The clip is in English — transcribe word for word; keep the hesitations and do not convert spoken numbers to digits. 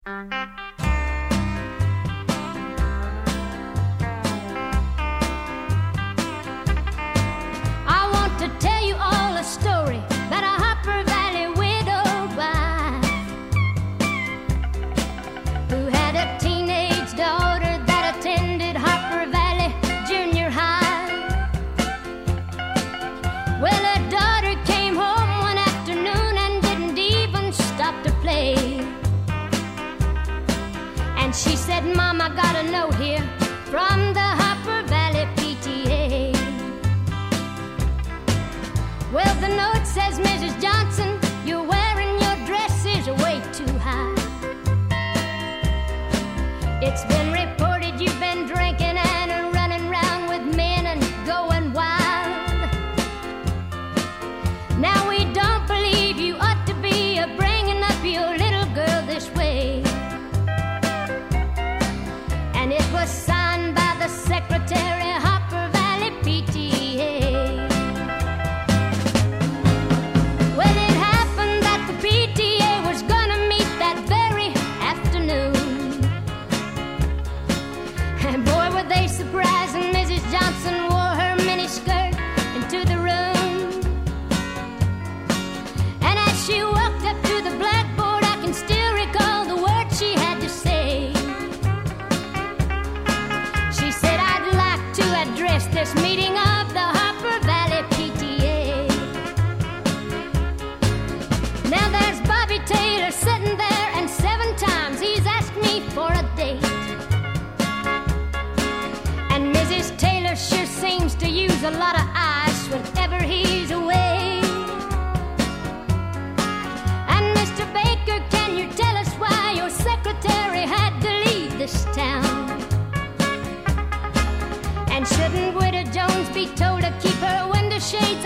I want to tell you all a story about a Harper Valley widow wife who had a teenage daughter that attended Harper Valley Junior High. Well, her daughter came home one afternoon and didn't even stop to play. And she said, Mom, I got a note here from the Harper Valley P T A. Well, the note says, Missus Johnson, you're wearing your dresses way too high. It's been reported you've been drinking and running around with men and going wild. Now we don't believe you ought to be a bringing up your little girl this way. And it was signed by the secretary, Harper Valley P T A. Well, it happened that the P T A was gonna meet that very afternoon. And boy, were they surprised when Missus Johnson wore her miniskirt into the room. And as she walked up to the blackboard, I can still recall the words she had to say. She said, I'd like to address this meeting of the Harper Valley P T A. Now there's Bobby Taylor sitting there, and seven times he's asked me for a date. And Missus Taylor sure seems to use a lot of ice whenever he's away. And Mister Baker, can you tell us why your secretary had to leave this town? And shouldn't Widow Jones be told to keep her window shades